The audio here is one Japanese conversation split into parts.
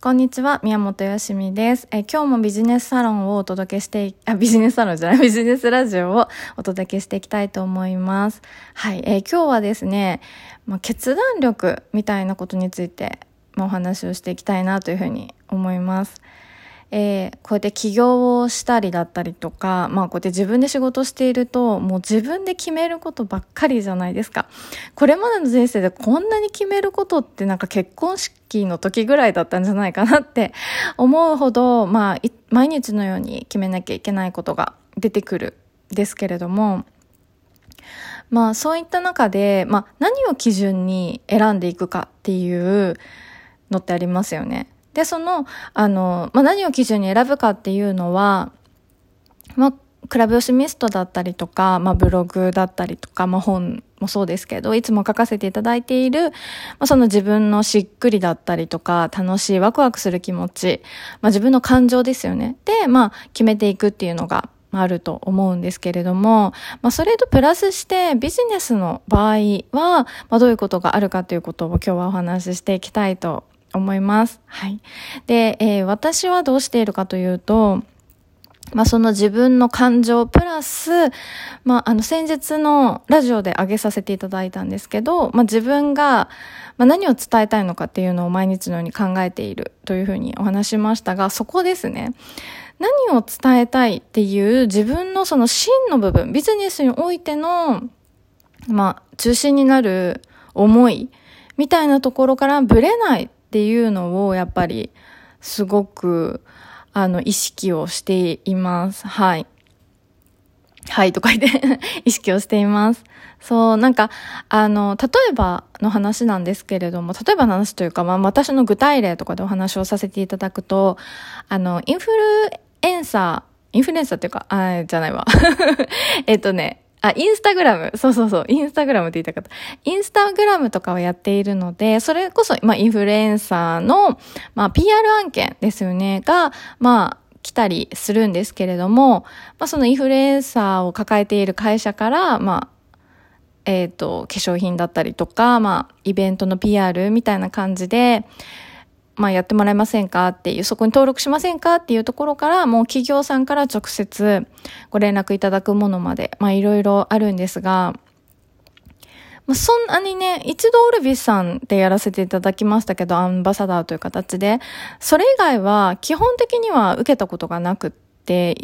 こんにちは、宮本よしみです。今日もビジネスサロンをお届けしてビジネスサロンじゃない、ビジネスラジオをお届けしていきたいと思います。はい、今日はですね、決断力みたいなことについて、お話をしていきたいなというふうに思います。こうやって起業をしたりだったりとか、こうやって自分で仕事していると、もう自分で決めることばっかりじゃないですか。これまでの人生でこんなに決めることって結婚式の時ぐらいだったんじゃないかなって思うほど、毎日のように決めなきゃいけないことが出てくるんですけれども、そういった中で、何を基準に選んでいくかっていうのってありますよね。で、何を基準に選ぶかっていうのは、クラブヨシミストだったりとか、ブログだったりとか、本もそうですけど、いつも書かせていただいている、その自分のしっくりだったりとか、楽しいワクワクする気持ち、自分の感情ですよね。で、決めていくっていうのがあると思うんですけれども、それとプラスしてビジネスの場合は、どういうことがあるかということを今日はお話ししていきたいと思います。はい。で、私はどうしているかというと、その自分の感情プラス、先日のラジオで上げさせていただいたんですけど、自分が、何を伝えたいのかっていうのを毎日のように考えているというふうにお話しましたが、そこですね。何を伝えたいっていう自分のその真の部分、ビジネスにおいての、中心になる思いみたいなところからブレないっていうのをやっぱりすごく意識をしています。はい。はいとか言って意識をしています。そう、例えばの話なんですけれども、例えばの話というか、私の具体例とかでお話をさせていただくと、インフルエンサーっていうか、じゃないわ。インスタグラム。そう。インスタグラムって言いたかった。インスタグラムとかをやっているので、それこそ、インフルエンサーの、PR 案件ですよね、が、来たりするんですけれども、そのインフルエンサーを抱えている会社から、化粧品だったりとか、イベントの PR みたいな感じで、やってもらえませんかっていう、そこに登録しませんかっていうところから、もう企業さんから直接ご連絡いただくものまで、いろいろあるんですが、そんなにね、一度オルビスさんでやらせていただきましたけど、アンバサダーという形で、それ以外は基本的には受けたことがなくって、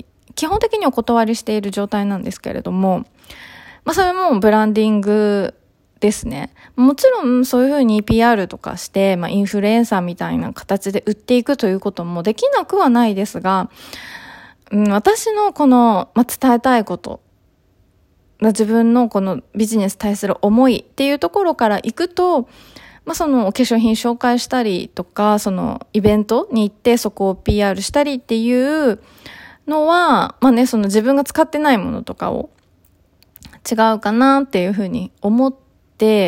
基本的にお断りしている状態なんですけれども、それもブランディングですね。もちろんそういうふうに PR とかして、インフルエンサーみたいな形で売っていくということもできなくはないですが、私のこの、伝えたいこと、自分のこのビジネスに対する思いっていうところから行くと、そのお化粧品紹介したりとか、そのイベントに行ってそこを PR したりっていうのは、その自分が使ってないものとかを違うかなっていうふうに思って、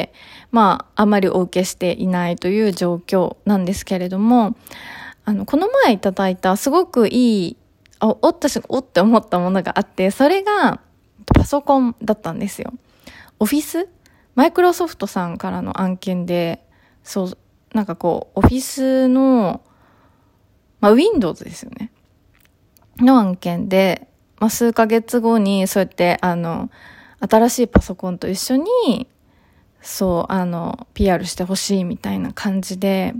あまりお受けしていないという状況なんですけれども、この前いただいたすごくいい、おって思ったものがあって、それがパソコンだったんですよ。オフィス？マイクロソフトさんからの案件で、オフィスの、Windows ですよね。の案件で、数ヶ月後にそうやって、新しいパソコンと一緒に、PR してほしいみたいな感じで、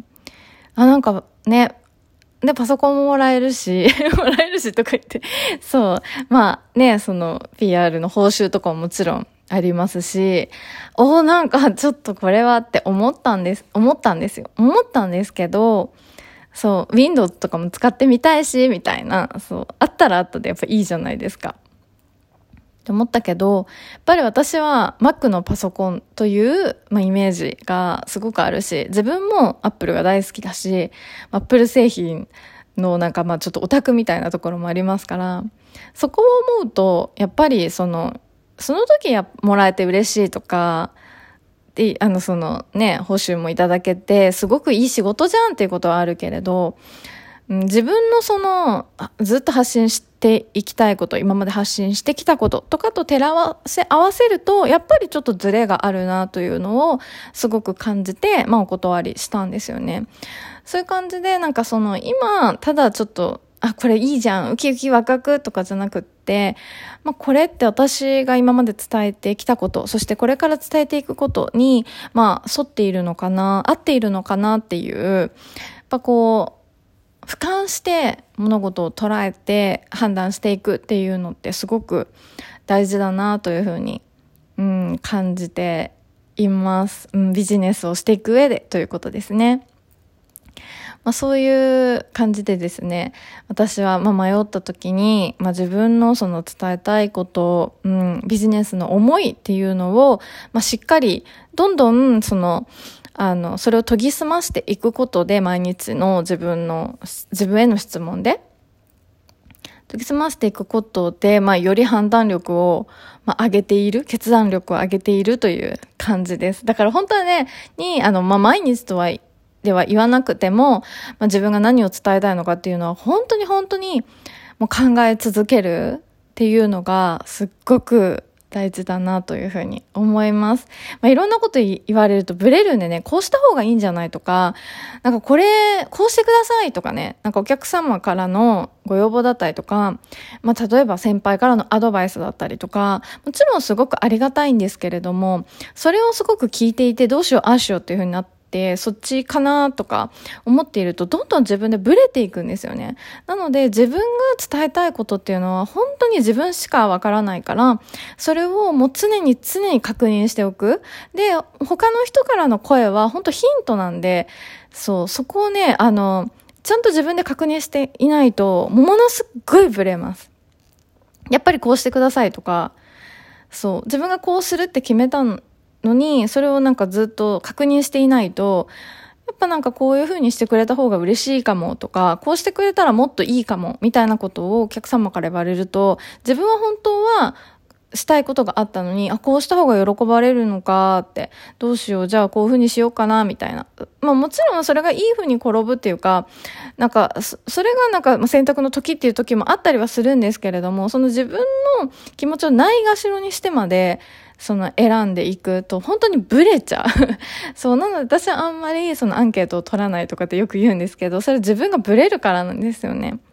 で、パソコンももらえるしとか言って、その PR の報酬とかももちろんありますし、ちょっとこれはって思ったんですよ。思ったんですけど、Windows とかも使ってみたいし、みたいな、あったらあったでやっぱいいじゃないですか。って思ったけど、やっぱり私は Mac のパソコンという、イメージがすごくあるし、自分も Apple が大好きだし、Apple 製品のちょっとオタクみたいなところもありますから、そこを思うと、やっぱりその時もらえて嬉しいとか、で、報酬もいただけて、すごくいい仕事じゃんっていうことはあるけれど、 自分のずっと発信していきたいこと、今まで発信してきたこととかと合わせると、やっぱりちょっとズレがあるなというのをすごく感じて、お断りしたんですよね。そういう感じで、今、ただちょっと、これいいじゃん、ウキウキワクワクとかじゃなくって、これって私が今まで伝えてきたこと、そしてこれから伝えていくことに、沿っているのかな、合っているのかなっていう、やっぱ俯瞰して物事を捉えて判断していくっていうのってすごく大事だなというふうに、感じています。ビジネスをしていく上でということですね。そういう感じでですね、私は迷った時に、自分の伝えたいこと、ビジネスの思いっていうのを、しっかりどんどんそれを研ぎ澄ましていくことで、毎日の自分への質問で研ぎ澄ましていくことで、より判断力を上げている、決断力を上げているという感じです。だから本当はね、毎日では言わなくても、自分が何を伝えたいのかっていうのは本当にもう考え続けるっていうのがすっごく大事だなというふうに思います。いろんなこと言われるとブレるんでね、こうした方がいいんじゃないとか、これ、こうしてくださいとかね、お客様からのご要望だったりとか、例えば先輩からのアドバイスだったりとか、もちろんすごくありがたいんですけれども、それをすごく聞いていてどうしようああしようっていうふうになって、そっちかなとか思っているとどんどん自分でブレていくんですよね。なので自分が伝えたいことっていうのは本当に自分しかわからないから、それをもう常に確認しておく。で、他の人からの声は本当ヒントなんで、そこをね、ちゃんと自分で確認していないと、ものすっごいブレます。やっぱりこうしてくださいとか、自分がこうするって決めたのに、それをずっと確認していないと、やっぱこういう風にしてくれた方が嬉しいかもとか、こうしてくれたらもっといいかもみたいなことをお客様から言われると、自分は本当はしたいことがあったのに、こうした方が喜ばれるのかって、どうしよう、じゃあこういう風にしようかなみたいな。もちろんそれがいい風に転ぶっていうか、それが選択の時っていう時もあったりはするんですけれども、その自分の気持ちをないがしろにしてまで、選んでいくと本当にブレちゃう。なので私はあんまりアンケートを取らないとかってよく言うんですけど、それ自分がブレるからなんですよね。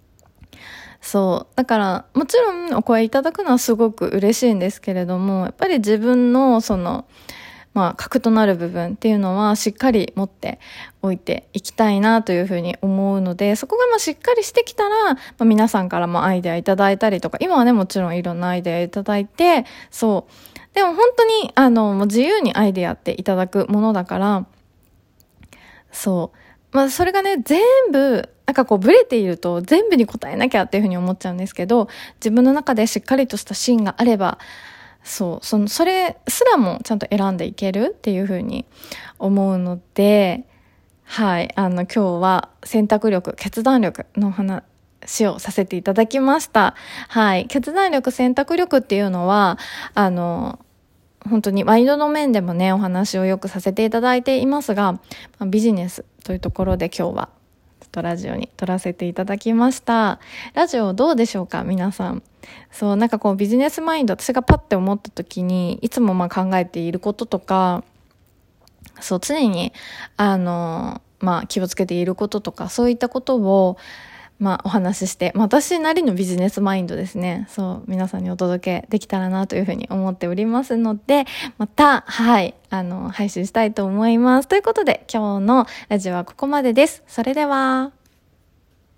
だからもちろんお声いただくのはすごく嬉しいんですけれども、やっぱり自分の核となる部分っていうのはしっかり持っておいていきたいなというふうに思うので、そこがしっかりしてきたら、皆さんからもアイデアいただいたりとか、今はねもちろんいろんなアイデアいただいて、でも本当にもう自由にアイデアっていただくものだから、それがね全部ブレていると全部に答えなきゃっていうふうに思っちゃうんですけど、自分の中でしっかりとした芯があれば、それすらもちゃんと選んでいけるっていうふうに思うので、はい、今日は選択力、決断力の話をさせていただきました。はい、決断力、選択力っていうのは、本当にワイドの面でもね、お話をよくさせていただいていますが、ビジネスというところで今日はちょっとラジオに撮らせていただきました。ラジオどうでしょうか皆さん。ビジネスマインド、私がパッて思った時にいつも考えていることとか、常に気をつけていることとか、そういったことをお話しして、私なりのビジネスマインドですね。皆さんにお届けできたらなというふうに思っておりますので、また、配信したいと思います。ということで、今日のラジオはここまでです。それでは。